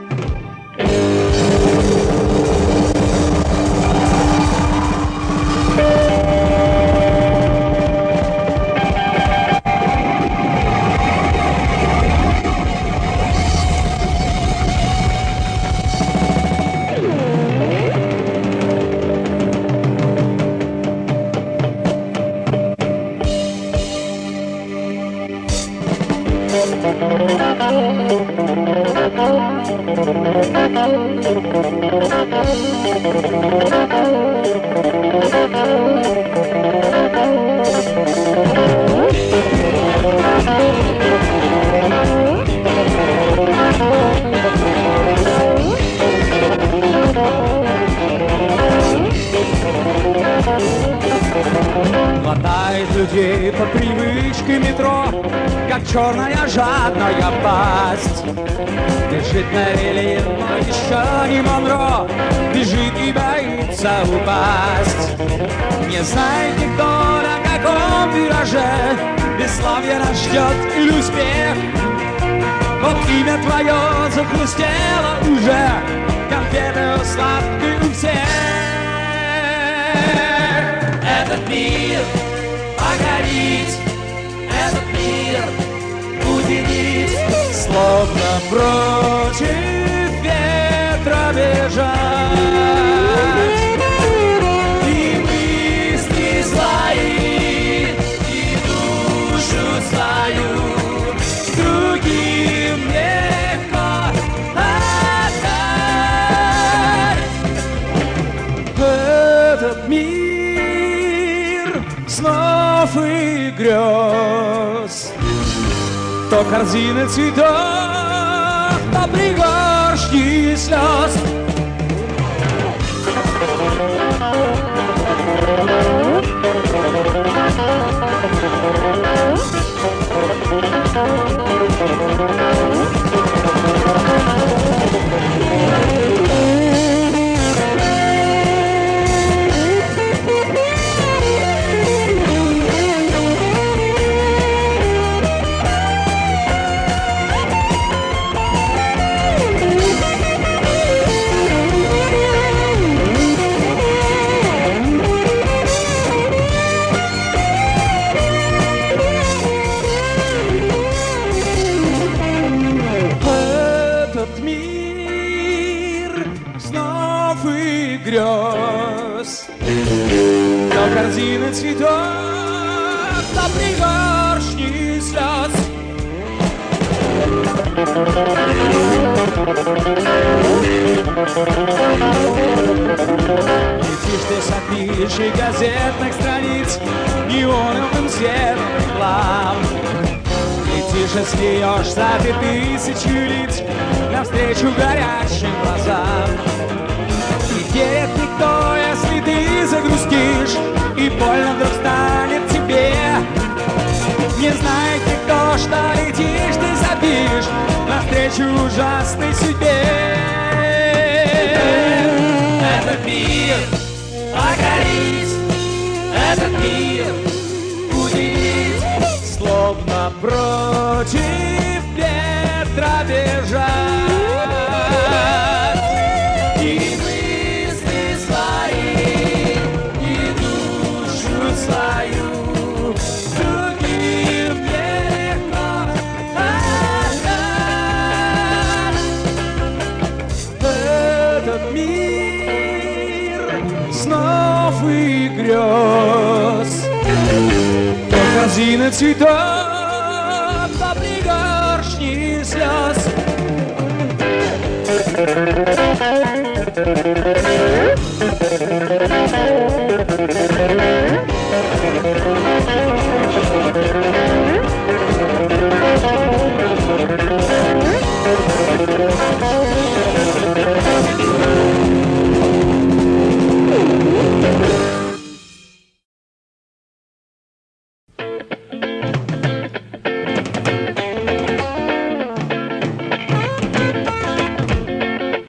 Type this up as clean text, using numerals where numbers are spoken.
Хватает людей по привычке метро, как черная жадная пасть. Бежит на релье, но еще не Монро, бежит и боится упасть. Не знаете, кто на каком вираже, бесславие нас ждет или успех. Вот имя твое захрустело уже, конфеты сладкие у всех. Этот мир покорить, этот мир удивить, словно против ветра бежать. И мысли свои, и душу свою другим легко отдать. Этот мир снов и грез, то корзины цветов, то пригоршни слез. Грез, то корзины цветов, то пригоршни слез. Летишь ты с афиши газетных страниц, неоновым светом реклам. Летишь и смеешься ты тысячу лиц навстречу горящим глазам. Верит никто, если ты загрустишь, и больно вдруг станет тебе. Не знает никто, что летишь, ты забишь навстречу ужасной судьбе. Этот мир покорить, этот мир удивить, словно против ветра бежать. И грез, то корзины цветов, то пригоршни слез. Thank you.